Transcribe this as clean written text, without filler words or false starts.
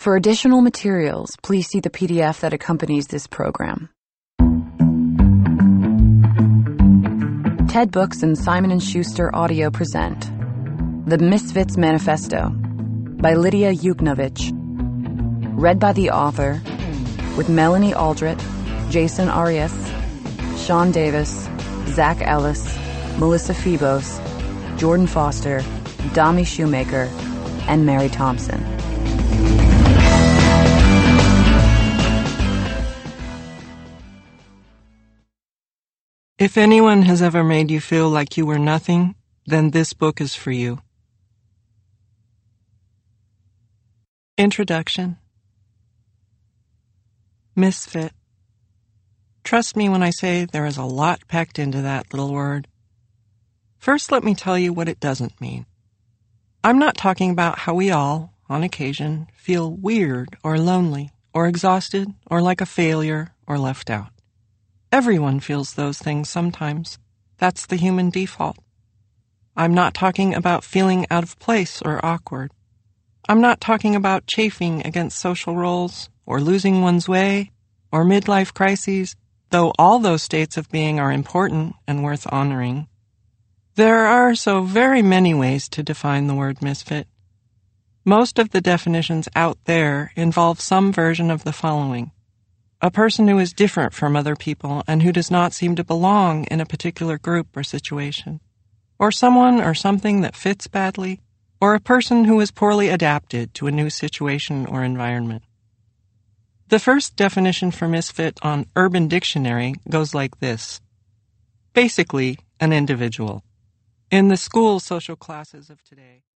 For additional materials, please see the PDF that accompanies this program. TED Books and Simon & Schuster Audio present The Misfits Manifesto by Lydia Yuknovich. Read by the author with Melanie Aldrett, Jason Arias, Sean Davis, Zach Ellis, Melissa Phoebos, Jordan Foster, Dami Shoemaker, and Mary Thompson. If anyone has ever made you feel like you were nothing, then this book is for you. Introduction. Misfit. Trust me when I say there is a lot packed into that little word. First, let me tell you what it doesn't mean. I'm not talking about how we all, on occasion, feel weird or lonely or exhausted or like a failure or left out. Everyone feels those things sometimes. That's the human default. I'm not talking about feeling out of place or awkward. I'm not talking about chafing against social roles or losing one's way or midlife crises, though all those states of being are important and worth honoring. There are so very many ways to define the word misfit. Most of the definitions out there involve some version of the following. A person who is different from other people and who does not seem to belong in a particular group or situation. Or someone or something that fits badly. Or a person who is poorly adapted to a new situation or environment. The first definition for misfit on Urban Dictionary goes like this. Basically, an individual. In the school social classes of today,